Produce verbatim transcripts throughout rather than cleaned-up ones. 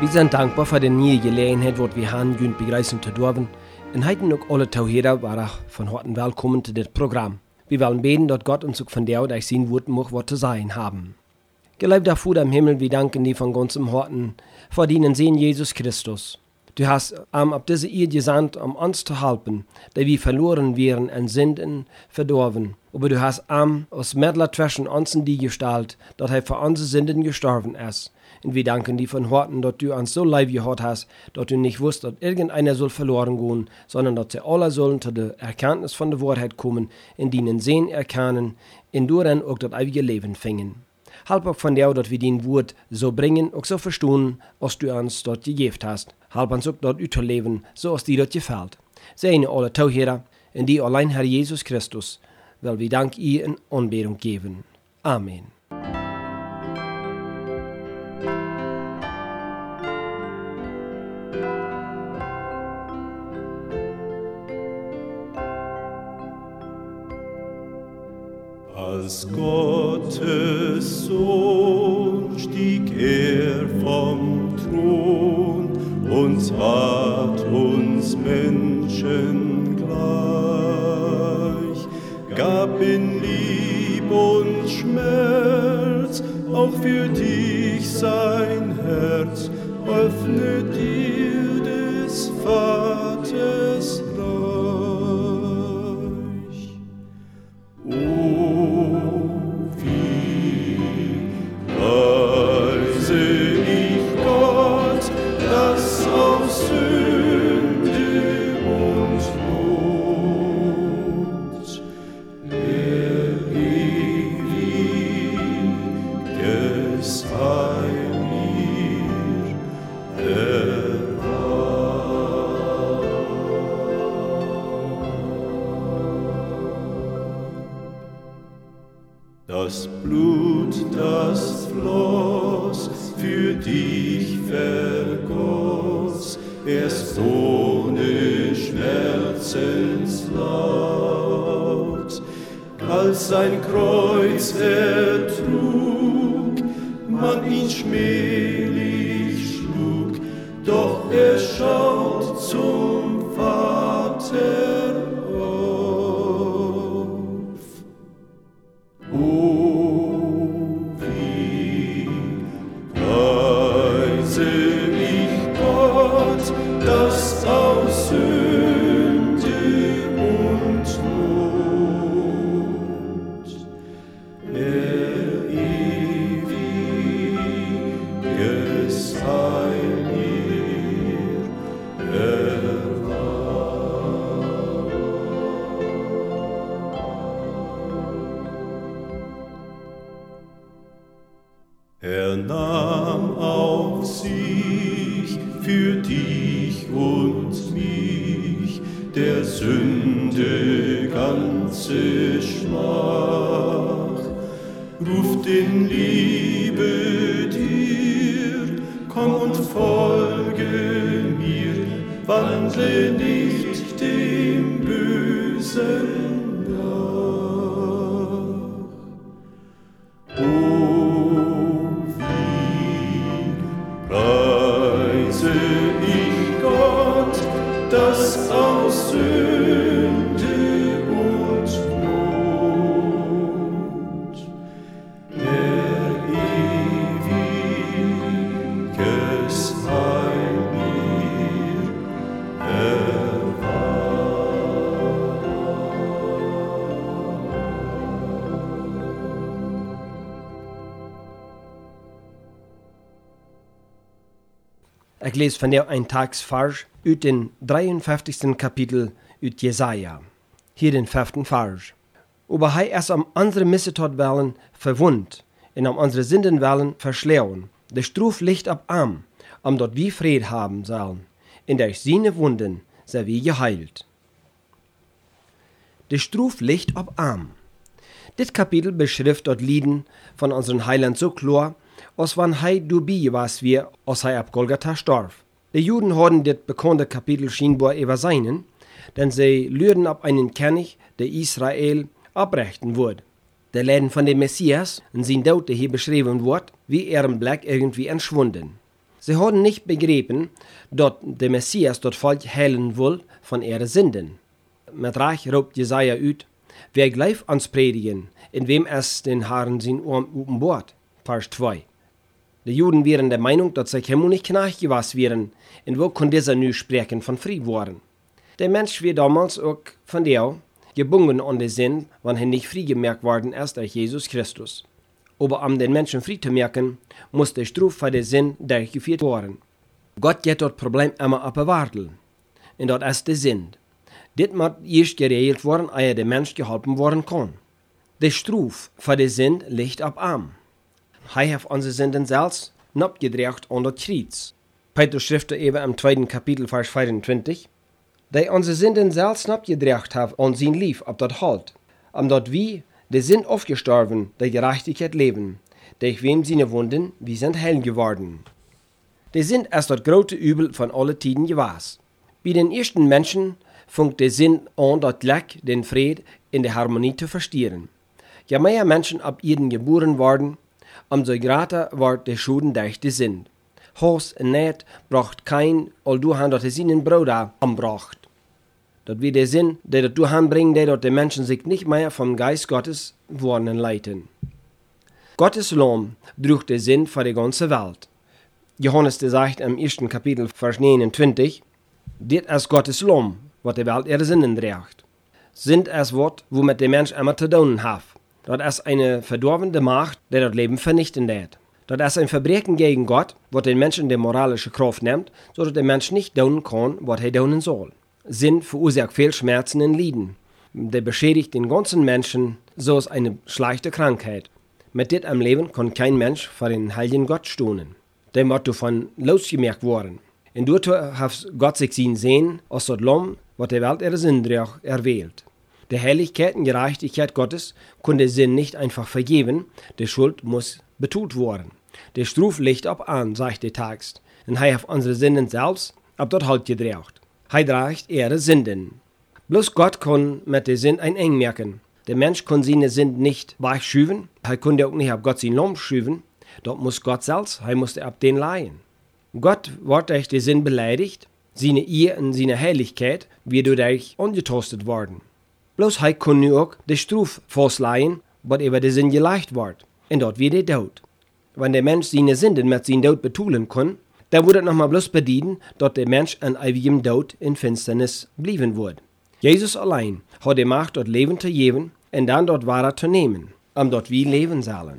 Wir sind dankbar für die neue Gelegenheit, die wir haben, Jünd begreifen zu dürfen. Und heute auch alle Tauhörer waren von heute willkommen zu diesem Programm. Wir wollen beten, dass Gott uns auch von der durch sein Wort mag, was zu sein haben. Geliebter Vater im Himmel, wir danken dir von ganzem Herzen für deinen Sohn Jesus Christus. Du hast ihm auf diese Erde gesandt, um uns zu helfen, da wir verloren wären und Sünden verdorben. Aber du hast ihm aus Mittler zwischen uns und die gestellt, dass er für unsere Sünden gestorben ist. Und wir danken dir von Herzen, dass du uns so lieb gehabt hast, dass du nicht wusst, dass irgendeiner soll verloren gehen, sondern dass sie alle sollen zu der Erkenntnis von der Wahrheit kommen, in denen Sehen erkennen, in darin auch das ewige Leben fingen. Halb auch von dir, dass wir dein Wort so bringen, auch so verstehen, was du uns dort gegeben hast. Halb uns auch dort überleben, so als dir dort gefällt. Segne alle Tauhörer, in die allein Herr Jesus Christus, weil wir Dank ihr in Anbetung geben. Amen. Als Gottes Sohn stieg er vom Thron und ward uns Menschen gleich, gab in Lieb und Schmerz auch für dich sein Herz, öffne dir des Vaters Reich. O das Blut, das floss, für dich vergoss, erst ohne Schmerzenslaut. Als sein Kreuz er trug, man ihn schmählich schlug, doch er schaut zum Vater. Er nahm auf sich für dich und mich der Sünde ganze Schmach. Ruft in Liebe dir, komm und folge mir, wandle nicht dem Bösen nach. O das aus Sünde und Not, der ewiges Heil mir erwarb. Ich lese von der ein Tagsvers aus dem dreiundfünfzigsten Kapitel aus Jesaja. Hier den fünften Vers. Aber hij ist am unsere Missetat willen verwund, und am unsere Sünden willen verschleuen. Der Struf liegt ab am, um dort wir Fried haben sollen. In durch seine Wunden sind wir geheilt. Der Struf liegt ab am. Dit Kapitel beschrift dort Lieden von unseren Heiland so klar, als wann hij dabei was wir, als hij ab Golgatha starb. Die Juden haben das bekannte Kapitel scheinbar übersehen, denn sie lüren ab einen König, der Israel abrichten wird. Der Leiden von dem Messias und sein Tod, der hier beschrieben wird, wie ihrem Blick irgendwie entschwunden. Sie hadden nicht begrepen, dat der Messias dat Volk heilen will von ihre Sünden. Met recht roept Jesaja uit, wer gleich ans predigen, in wem es den Herrn sein Arm openbart. Vers zwei. Die Juden wären der Meinung, dass sie Himmel nicht nachgewass wären, und wo kann dieser nu sprechen von frei worden? Der Mensch wird damals auch von der gebunden an den Sinn, wann er nicht frei gemerkt worden ist durch Jesus Christus. Aber um den Menschen frei zu merken, muss der Struf für den Sinn durchgeführt werden. Gott geht das Problem immer abwarten. Und das ist der Sinn. Dit muss erst geregelt worden, ehe der Mensch geholfen worden kann. Der Struf für den Sinn liegt ab am. Er hat unsere Sünden selbst abgedreht an das Kreuz. Petrus schrift eben im zweiten Kapitel, Vers vierundzwanzig, der unsere Sünden selbst abgedreht hat an sein Lief ab das Halt, um dort wie der Sinn aufgestorben, der Gerechtigkeit leben, durch wem seine Wunden, wie sind heil geworden. Der Sinn ist das große Übel von allen Tiden gewesen. Bei den ersten Menschen fängt der Sinn an, das Glück, den Fried in der Harmonie zu verstehen. Je mehr Menschen ab ihnen geboren worden, umso greater wird der Schuden durch den Sinn. Haus und Näht braucht kein, all du han dat seinen Bruder anbracht. Dat wird der Sinn, der dat du anbringt, der dort die Menschen sich nicht mehr vom Geist Gottes worden leiten. Gottes Lamm trug der Sinn für die ganze Welt. Johannes der sagt im ersten Kapitel, Vers neunundzwanzig, dit ist Gottes Lamm, wat die Welt ihre Sünden trägt. Sind es Wort, womit der Mensch immer zu tun hat. Das ist eine verdorvende Macht, der das Leben vernichten wird. Das ist ein Verbrechen gegen Gott, was den Menschen die moralische Kraft nimmt, sodass der Mensch nicht tun kann, was er tun soll. Sinn verursacht viel Schmerzen und Leiden. Der beschädigt den ganzen Menschen, so ist eine schlechte Krankheit. Mit dit am Leben kann kein Mensch vor den heiligen Gott stehen. Der muss davon losgemerkt worden. Und dort hat Gott sich sein Sehen aus das Lamm, was der Welt ihre Sünden erwählt. Der Heiligkeit und Gerechtigkeit Gottes kann der Sinn nicht einfach vergeben, die Schuld muss betont werden. Der Struf liegt ab an, sagt der Text, und er hat unsere Sünden selbst ab dort halt gedreht. Er trägt ihre Sünden. Bloß Gott kann mit der Sinn ein Eng merken. Der Mensch kann seine Sünden nicht wegschüben, er kann auch nicht ab Gott sein Lamm schüben, dort muss Gott selbst, er muss ab den leihen. Gott wird durch den Sinn beleidigt, seine Ehe und seine Heiligkeit wird dadurch angetastet worden. Bloß er kann nu auch den Struf festleihen, was über den Sinn geleicht wird. Und dort wird er tot. Wenn der Mensch seine Sünden mit seinem Tod betulen kann, dann wird es nochmal bloß bedienen, dass der Mensch an ewigem Tod in Finsternis bleiben wird. Jesus allein hat die Macht, dort Leben zu geben und dann dort Wahre zu nehmen, um dort wir leben sollen.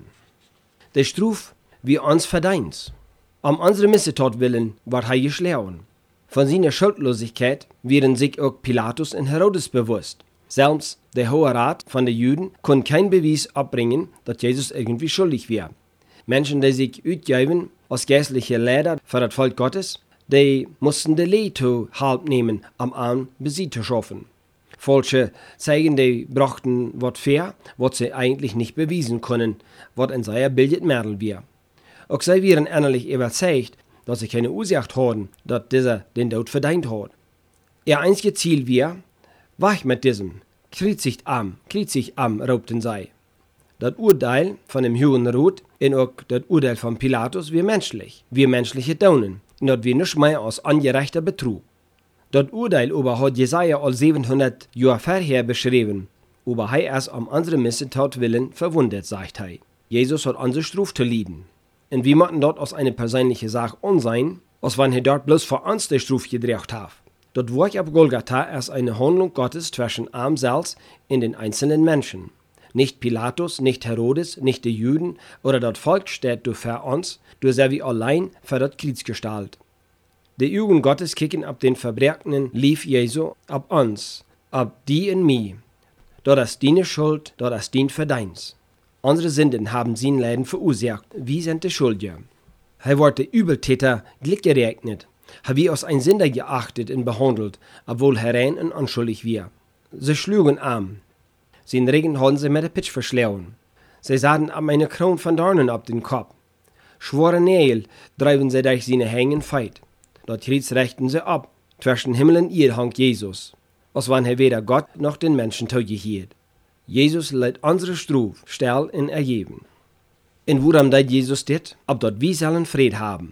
Der Struf wie uns verdient. Um unsere Missetat willen wird er geschlagen. Von seiner Schuldlosigkeit werden sich auch Pilatus und Herodes bewusst. Selbst der Hohe Rat von den Juden kann kein Beweis abbringen, dass Jesus irgendwie schuldig wäre. Menschen, die sich ausgeben als geistliche Lehrer für das Volk Gottes, die mussten die Lehre zu Halt nehmen, um an Besitz zu schaffen. Falsche Zeigen, die brachten was fair, was sie eigentlich nicht beweisen können, was in seiner Bildet Mädel wäre. Auch sie wären innerlich überzeugt, dass sie keine Ursache hatten, dass dieser den Tod verdient hat. Ihr einziges Ziel wäre, wach mit diesem, kritzig am, kritzig am, raubten sie. Das Urteil von dem Hohen Rat und auch das Urteil von Pilatus wie menschlich, wie menschliche Daunen, und das wir nicht mehr als angerechter Betrug. Das Urteil aber hat Jesaja als siebenhundert Jahre vorher beschrieben, aber er ist um unsere Missetat willen verwundet, sagt er. Jesus hat unsere Straf zu leiden. Und wir möchten dort als eine persönliche Sache unsein, als wenn er dort bloß für uns die Straf gedreht hat. Das Werk auf Golgatha ist eine Handlung Gottes zwischen ihm selbst und den einzelnen Menschen. Nicht Pilatus, nicht Herodes, nicht die Juden oder das Volk steht du für uns, du sei wie allein für das Kreuz gestaltet. Die Augen Gottes kicken ab den verbrechen Lief Jesu, ab uns, ab die in mir. Das ist deine Schuld, das ist dein Verdienst. Unsere Sünden haben sein Leiden verursacht, wie sind die Schuldiger. Er wurde der Übeltäter gleichgerechnet, er wie aus ein Sünder geachtet und behandelt, obwohl er rein und unschuldig war. Sie schlugen ihm. Sein Regen haben sie mit der Pitsch verschlagen. Sie sahen ab eine Krone von Dornen ab den Kopf. Schwere Nägel treiben sie durch seine Hängen feit. Dort Kreuz rechten sie ab. Zwischen Himmel und Erde hangt Jesus, als wenn er weder Gott noch den Menschen taugehielt. Jesus lädt unsere Straf still und ergeben. Und worum tut Jesus dit? Ob dort wir sollen Fried haben.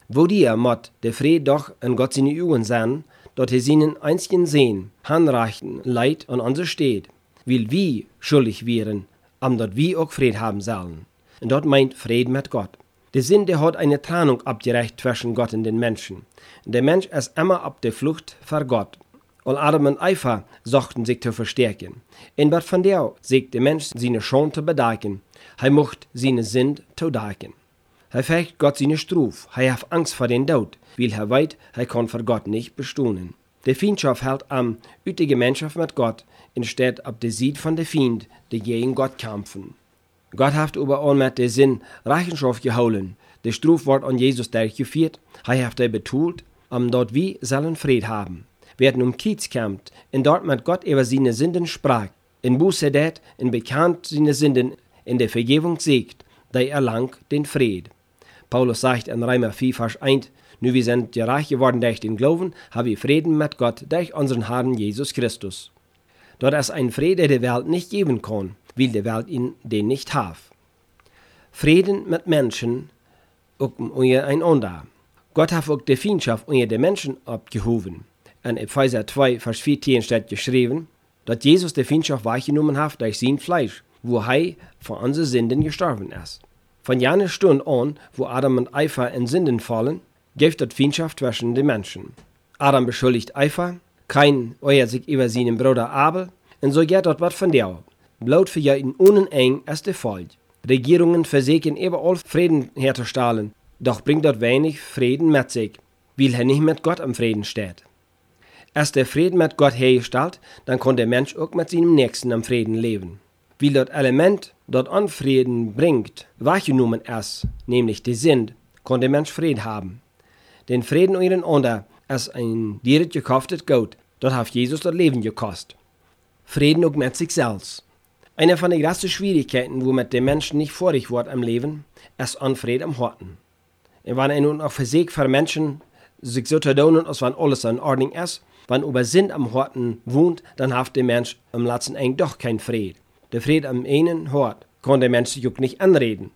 Wo die mot der Fried doch in Gott seine Augen sehen, dort er seinen einzigen Sehen, hanreichen Leid an uns steht, weil wir schuldig wären, am dort wir auch Fried haben sollen. Und dort meint Fried mit Gott. Der Sinn, der hat eine Trennung abgerecht zwischen Gott und den Menschen. Der Mensch ist immer auf der Flucht vor Gott. All Adam und Eva suchten sich zu verstärken. Und was von der sagt der Mensch seine Schuld zu bedecken. Er mocht seine Sünd zu decken. Er fürchtet Gott seine Struf. Er hat Angst vor den Tod, weil er weiß, er kann vor Gott nicht bestehen. Die Feindschaft hält am ütige Gemeinschaft mit Gott, anstatt ab der Seite von der Feind, die gegen Gott kämpfen. Gott hat überall mit der Sinn Rechenschaft geholen. Der Struf wird an Jesus durchgeführt. Er hat er betont, am dort wir sollen Fried haben. Werden um Kiez kämpft, und dort mit Gott über seine Sünden sprach, in Buße dat, in bekannt seine Sünden, in der Vergebung siegt, der erlangt den Fried. Paulus sagt in Römer vier, Vers eins, nu wir sind gerecht geworden durch den Glauben, haben wir Frieden mit Gott durch unseren Herrn Jesus Christus. Dort ist ein Friede, der die Welt nicht geben kann, weil die Welt ihn den nicht hat. Frieden mit Menschen, auch untereinander. Gott hat auch die Feindschaft unter den Menschen abgehoben. In Epheser zwei, Vers vierzehn steht geschrieben, dass Jesus die Feindschaft wahrgenommen hat durch sein Fleisch, wo er für unsere Sünden gestorben ist. Von jener Stunde an, wo Adam und Eva in Sünden fallen, gibt es Feindschaft zwischen den Menschen. Adam beschuldigt Eva, Kain äußert sich über seinen Bruder Abel, und so geht dort was von der. Blut für ihn uneneng ist der Fall. Regierungen versuchen überall Frieden herzustellen, doch bringt dort wenig Frieden mit sich, weil er nicht mit Gott im Frieden steht. Als der Frieden mit Gott hergestellt, dann kann der Mensch auch mit seinem Nächsten im Frieden leben. Weil das Element, das Unfrieden bringt, wahrgenommen ist, nämlich die Sünde, kann der Mensch Frieden haben. Den Frieden untereinander ist ein direkt gekauftes Gut, das hat Jesus das Leben gekostet. Frieden auch mit sich selbst. Eine von den größten Schwierigkeiten, womit der Mensch nicht vorig wird im Leben, ist Unfrieden am Horten. Und wenn er nun auch versucht für Menschen, sich so zu tun, als wenn alles in Ordnung ist, wenn über Sinn am Horten wohnt, dann hat der Mensch im letzten Ende doch kein Fried. Der Fried am einen Hort kann der Mensch sich auch nicht anreden.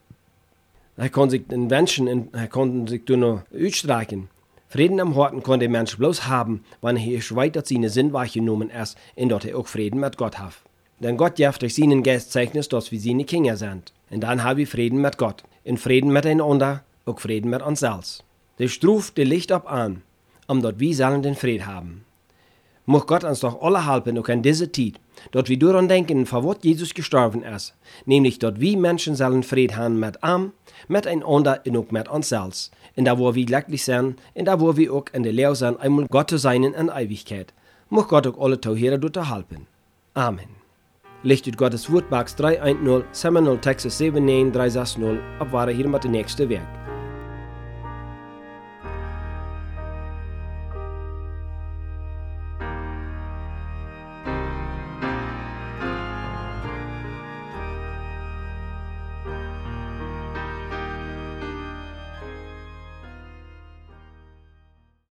Er kann sich den Menschen, er kann sich nur ausstreichen. Frieden am Horten kann der Mensch bloß haben, wenn er schweigt, dass seine Sinn wahrgenommen ist, und dort er auch Frieden mit Gott hat. Denn Gott gibt durch seinen Geist Zeugnis, dass wir seine Kinder sind. Und dann haben wir Frieden mit Gott. In Frieden miteinander, auch Frieden mit uns selbst. Der Struf, der Licht ab an, um dort wir sollen den Frieden haben. Mocht Gott uns doch alle helfen, auch in dieser Zeit, dort wir daran denken, vor was Jesus gestorben ist, nämlich dort wir Menschen sollen Frieden haben mit ihm, miteinander und auch mit uns selbst, und da wo wir glücklich sind, und da wo wir auch in der Lehre sind, einmal Gott zu sein in Ewigkeit. Mocht Gott auch alle Tauhörer dort helfen. Amen. Lichtet Gottes Wort, Box drei eins null, Seminole, Texas sieben neun drei sechs null, abwahre hier mit dem nächsten Werk.